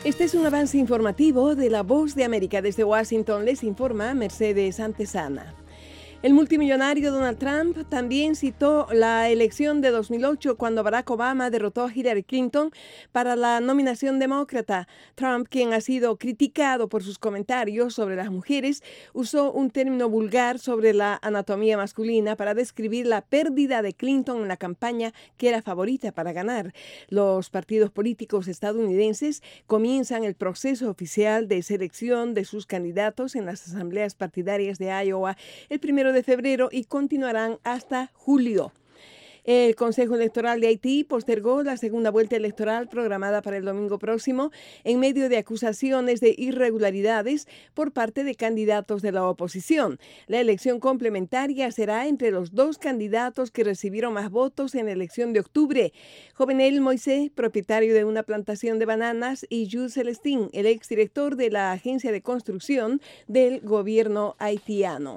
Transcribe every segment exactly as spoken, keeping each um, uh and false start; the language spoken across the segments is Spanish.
Este es un avance informativo de La Voz de América. Desde Washington les informa Mercedes Antesana. El multimillonario Donald Trump también citó la elección de dos mil ocho cuando Barack Obama derrotó a Hillary Clinton para la nominación demócrata. Trump, quien ha sido criticado por sus comentarios sobre las mujeres, usó un término vulgar sobre la anatomía masculina para describir la pérdida de Clinton en la campaña que era favorita para ganar. Los partidos políticos estadounidenses comienzan el proceso oficial de selección de sus candidatos en las asambleas partidarias de Iowa el primero de febrero y continuarán hasta julio. El Consejo Electoral de Haití postergó la segunda vuelta electoral programada para el domingo próximo en medio de acusaciones de irregularidades por parte de candidatos de la oposición. La elección complementaria será entre los dos candidatos que recibieron más votos en la elección de octubre. Jovenel Moisés, propietario de una plantación de bananas, y Jules Celestin, el exdirector de la agencia de construcción del gobierno haitiano.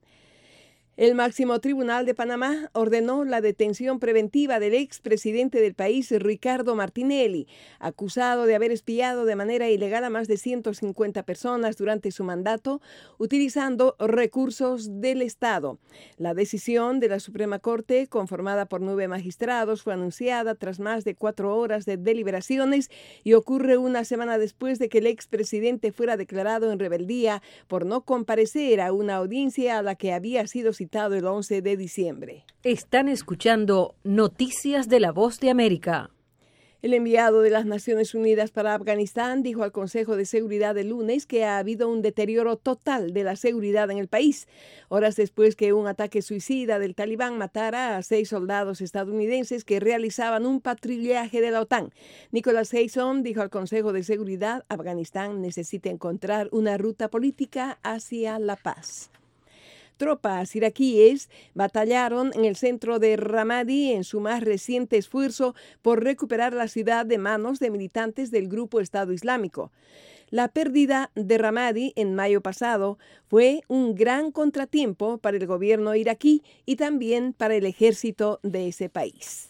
El máximo tribunal de Panamá ordenó la detención preventiva del expresidente del país, Ricardo Martinelli, acusado de haber espiado de manera ilegal a más de ciento cincuenta personas durante su mandato, utilizando recursos del Estado. La decisión de la Suprema Corte, conformada por nueve magistrados, fue anunciada tras más de cuatro horas de deliberaciones y ocurre una semana después de que el expresidente fuera declarado en rebeldía por no comparecer a una audiencia a la que había sido citado el once de diciembre. Están escuchando Noticias de La Voz de América. El enviado de las Naciones Unidas para Afganistán dijo al Consejo de Seguridad el lunes que ha habido un deterioro total de la seguridad en el país, horas después que un ataque suicida del Talibán matara a seis soldados estadounidenses que realizaban un patrullaje de la OTAN. Nicholas Haysom dijo al Consejo de Seguridad: Afganistán necesita encontrar una ruta política hacia la paz. Tropas iraquíes batallaron en el centro de Ramadi en su más reciente esfuerzo por recuperar la ciudad de manos de militantes del grupo Estado Islámico. La pérdida de Ramadi en mayo pasado fue un gran contratiempo para el gobierno iraquí y también para el ejército de ese país.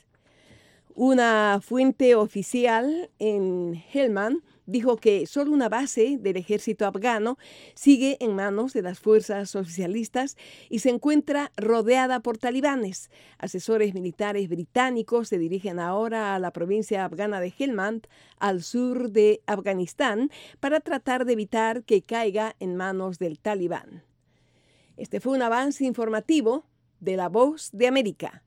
Una fuente oficial en Helmand dijo que solo una base del ejército afgano sigue en manos de las fuerzas oficialistas y se encuentra rodeada por talibanes. Asesores militares británicos se dirigen ahora a la provincia afgana de Helmand, al sur de Afganistán, para tratar de evitar que caiga en manos del talibán. Este fue un avance informativo de La Voz de América.